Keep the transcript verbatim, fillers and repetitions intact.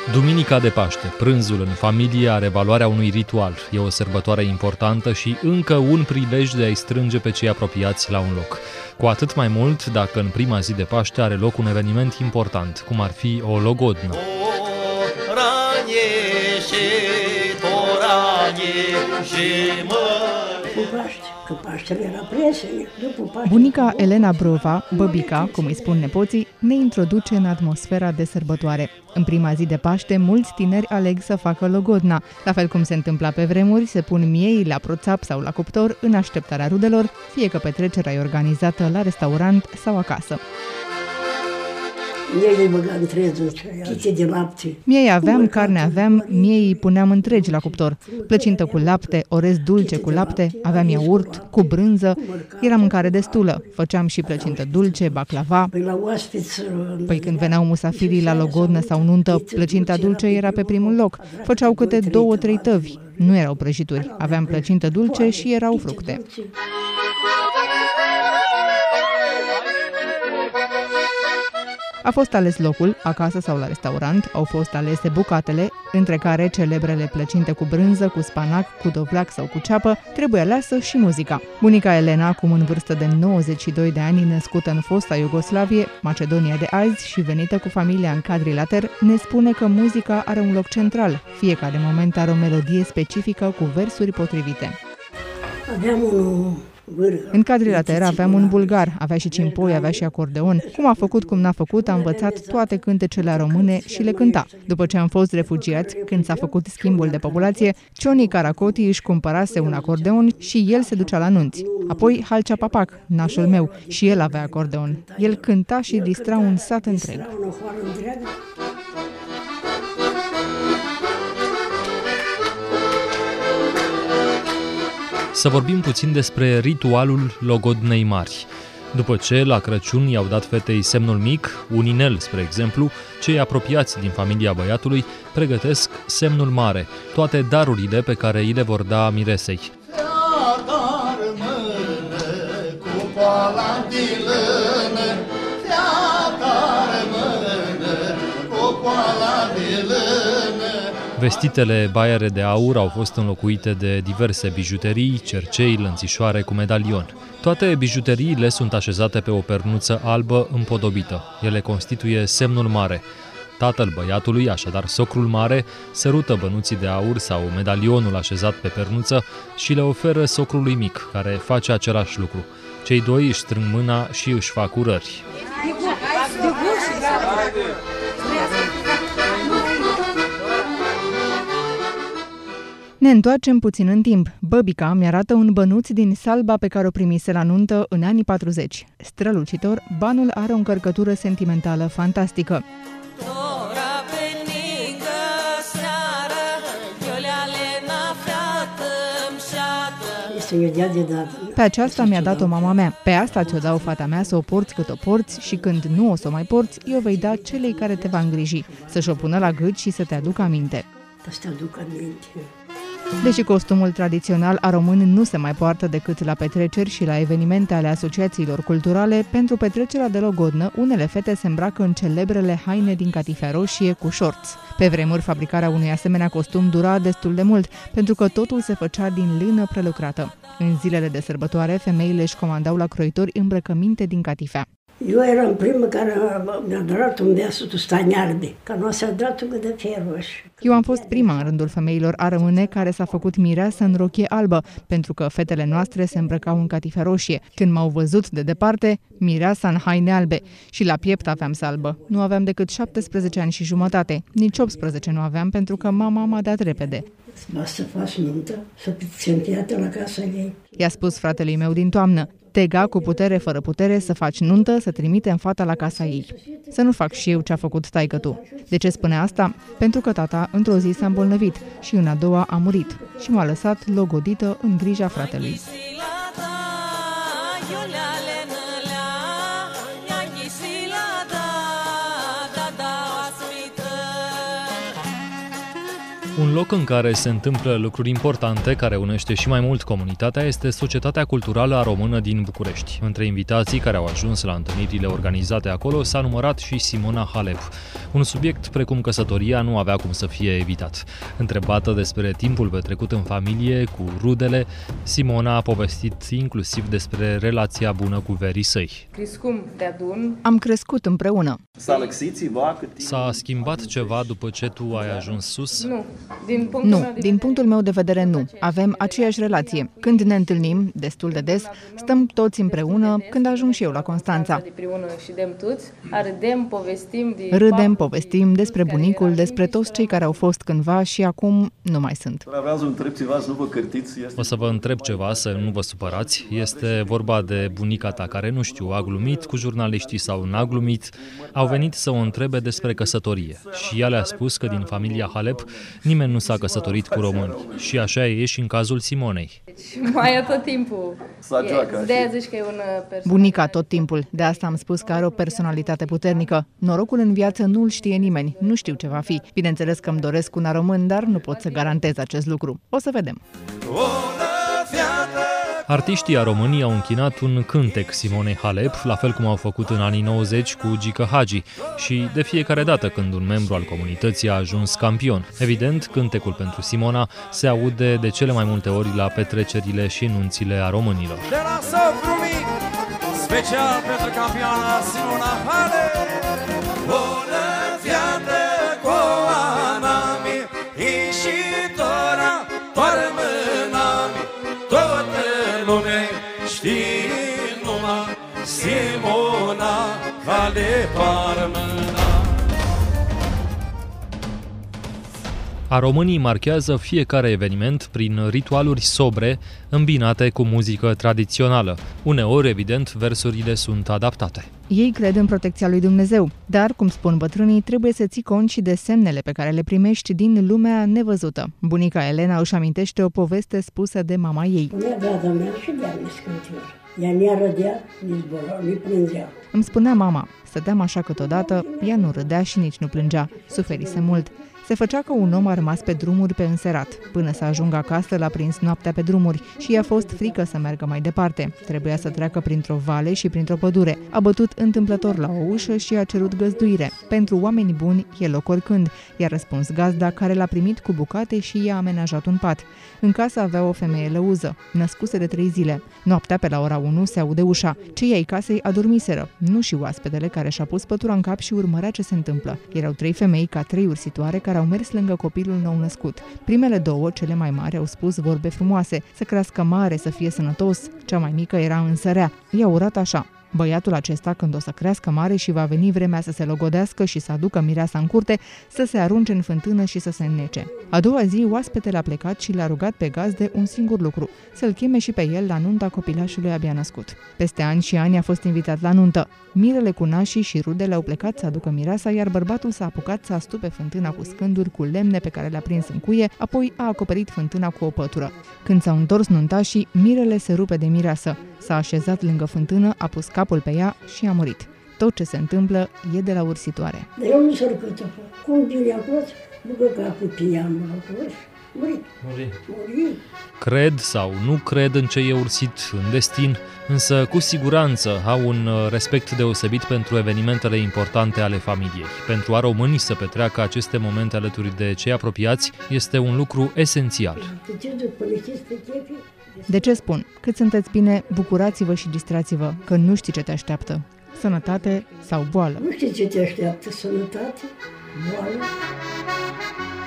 Duminica de Paște, prânzul în familie, are valoarea unui ritual. E o sărbătoare importantă și încă un prilej de a-i strânge pe cei apropiați la un loc. Cu atât mai mult dacă în prima zi de Paște are loc un eveniment important, cum ar fi o logodnă. Că Paștele era prieteni, după Paște... Bunica Elena Brova, băbica, cum îi spun nepoții, ne introduce în atmosfera de sărbătoare. În prima zi de Paște, mulți tineri aleg să facă logodna. La fel cum se întâmpla pe vremuri, se pun miei la proțap sau la cuptor în așteptarea rudelor, fie că petrecerea e organizată la restaurant sau acasă. Miei îi băga întregi, chite de lapte. Miei aveam, carne aveam, miei îi puneam întregi la cuptor. Plăcintă cu lapte, orez dulce cu lapte, aveam iaurt, cu brânză, era mâncare destulă. Făceam și plăcintă dulce, baclava. Păi când veneau musafirii la logodnă sau nuntă, plăcinta dulce era pe primul loc. Făceau câte două, trei tăvi. Nu erau prăjituri. Aveam plăcintă dulce și erau fructe. A fost ales locul, acasă sau la restaurant, au fost alese bucatele, între care celebrele plăcinte cu brânză, cu spanac, cu dovleac sau cu ceapă, trebuie aleasă și muzica. Bunica Elena, acum în vârstă de nouăzeci și doi de ani, născută în fosta Iugoslavie, Macedonia de azi și venită cu familia în Cadrilater, ne spune că muzica are un loc central. Fiecare moment are o melodie specifică cu versuri potrivite. Aveam un... În Cadrilater aveam un bulgar, avea și cimpoi, avea și acordeon. Cum a făcut, cum n-a făcut, a învățat toate cântecele române și le cânta. După ce am fost refugiați, când s-a făcut schimbul de populație, Cioni Caracoti își cumpărase un acordeon și el se ducea la nunți. Apoi Halcea Papac, nașul meu, și el avea acordeon. El cânta și distra un sat întreg. Să vorbim puțin despre ritualul logodnei mari. După ce la Crăciun i-au dat fetei semnul mic, un inel, spre exemplu, cei apropiați din familia băiatului pregătesc semnul mare, toate darurile pe care îi le vor da miresei. Vestitele baiere de aur au fost înlocuite de diverse bijuterii, cercei, lănțișoare cu medalion. Toate bijuteriile sunt așezate pe o pernuță albă împodobită. Ele constituie semnul mare. Tatăl băiatului, așadar socrul mare, sărută bănuții de aur sau medalionul așezat pe pernuță și le oferă socrului mic, care face același lucru. Cei doi își strâng mâna și își fac urări. Ne întoarcem puțin în timp. Băbica mi-arată un bănuț din salba pe care o primise la nuntă în anii patruzeci. Strălucitor, banul are o încărcătură sentimentală fantastică. Pe aceasta mi-a dat-o mama mea. Pe asta ți-o dau, fata mea, să o porți cât o porți și când nu o să o mai porți, eu vei da celei care te va îngriji, să-și o pună la gât și să te aducă aminte. Să te aduc aminte. Deși costumul tradițional a român nu se mai poartă decât la petreceri și la evenimente ale asociațiilor culturale, pentru petrecerea de logodnă, unele fete se îmbracă în celebrele haine din catifea roșie cu șorți. Pe vremuri, fabricarea unui asemenea costum dura destul de mult, pentru că totul se făcea din lână prelucrată. În zilele de sărbătoare, femeile își comandau la croitori îmbrăcăminte din catifea. Eu eram prima care mi-a dat un deasutul stani albe, că nu s-a dat un de feroș. Eu am fost prima în rândul femeilor a rămâne care s-a făcut mireasă în rochie albă, pentru că fetele noastre se îmbrăcau în catifea roșie. Când m-au văzut de departe, mireasa în haine albe și la piept aveam salbă. Nu aveam decât șaptesprezece ani și jumătate, nici optsprezece nu aveam pentru că mama m-a dat repede. Să faci nuntă, să se întiată la casa ei. I-a spus fratelui meu din toamnă. Tega cu putere fără putere să faci nuntă, să trimitem fata la casa ei. Să nu fac și eu ce a făcut taică-tu. De ce spune asta? Pentru că tata într-o zi s-a îmbolnăvit și în a doua a murit și m-a lăsat logodită în grija fratelui. Un loc în care se întâmplă lucruri importante, care unește și mai mult comunitatea, este Societatea Culturală a Română din București. Între invitații care au ajuns la întâlnirile organizate acolo s-a numărat și Simona Halep. Un subiect precum căsătoria nu avea cum să fie evitat. Întrebată despre timpul petrecut în familie, cu rudele, Simona a povestit inclusiv despre relația bună cu verii săi. Am crescut împreună. S-a schimbat ceva după ce tu ai ajuns sus? Nu. Din punctul, nu, din punctul meu de vedere nu. Avem aceeași relație. Când ne întâlnim, destul de des, stăm toți împreună, când ajung și eu la Constanța. Râdem, povestim despre bunicul, despre toți cei care au fost cândva și acum nu mai sunt. O să vă întreb ceva, să nu vă supărați. Este vorba de bunica ta care, nu știu, a glumit cu jurnaliștii sau n-a glumit. Au venit să o întrebe despre căsătorie și ea le-a spus că din familia Halep nimeni nu s-a căsătorit cu români. Și așa e și în cazul Simonei. Mai tot timpul. De-aia zici că e un Bunica tot timpul. De asta am spus că are o personalitate puternică. Norocul în viață nu-l știe nimeni. Nu știu ce va fi. Bineînțeles că îmi doresc una român, dar nu pot să garantez acest lucru. O să vedem. Artiștii români au închinat un cântec Simonei Halep, la fel cum au făcut în anii nouăzeci cu Gică Hagi și de fiecare dată când un membru al comunității a ajuns campion. Evident, cântecul pentru Simona se aude de cele mai multe ori la petrecerile și nunțile a românilor. De la sofru mic, special pentru campioana Simona Halep. Bună viață cu anami, ișitora, toarmânami, toată lumea știe numai Simona Halep armâna. A românii marchează fiecare eveniment prin ritualuri sobre, îmbinate cu muzică tradițională. Uneori, evident, versurile sunt adaptate. Ei cred în protecția lui Dumnezeu, dar, cum spun bătrânii, trebuie să ții cont și de semnele pe care le primești din lumea nevăzută. Bunica Elena își amintește o poveste spusă de mama ei. Punea dada mea și de-a scântior. Ea ne-a rădea, nici zbora, nu-i plângea. Îmi spunea mama, stăteam așa câteodată, ea nu râdea și nici nu plângea, suferise mult. Se făcea că un om a rămas pe drumuri pe înserat. Până să ajungă acasă, l-a prins noaptea pe drumuri și i-a fost frică să meargă mai departe. Trebuia să treacă printr-o vale și printr-o pădure. A bătut întâmplător la o ușă și a cerut găzduire. Pentru oameni buni e loc oricând, i-a răspuns gazda, care l-a primit cu bucate și i-a amenajat un pat. În casă avea o femeie lăuză, născuse de trei zile. Noaptea pe la ora unu se aude ușa. Cei ai casei adormiseră, nu și oaspetele care și-a pus pătura în cap și urmărea ce se întâmplă. Erau trei femei ca trei ursitoare care au mers lângă copilul nou născut. Primele două, cele mai mari, au spus vorbe frumoase, să crească mare, să fie sănătos. Cea mai mică era însă rea. I-a urat așa: băiatul acesta, când o să crească mare și va veni vremea să se logodească și să aducă mireasa în curte, să se arunce în fântână și să se înnece. A doua zi, oaspetele a plecat și le-a rugat pe gazde un singur lucru, să-l cheme și pe el la nunta copilașului abia născut. Peste ani și ani a fost invitat la nuntă. Mirele cu nașii și rudele au plecat să aducă mireasa, iar bărbatul s-a apucat să astupe fântâna cu scânduri, cu lemne pe care le-a prins în cuie, apoi a acoperit fântâna cu o pătură. Când s-au întors nuntașii, mirele se rupe de mireasă. S-a așezat lângă fântână, a pus capul pe ea și a murit. Tot ce se întâmplă e de la ursitoare. Dar eu nu s-a răcăt acolo. Cum bine acolo, după capul pe ea, mă acolo și murit. Murit. Murit. Cred sau nu cred în ce e ursit în destin, însă cu siguranță au un respect deosebit pentru evenimentele importante ale familiei. Pentru a românii să petreacă aceste momente alături de cei apropiați este un lucru esențial. De ce spun? Cât sunteți bine, bucurați-vă și distrați-vă, că nu știi ce te așteaptă. Sănătate sau boală. Nu știi ce te așteaptă, sănătate, boală.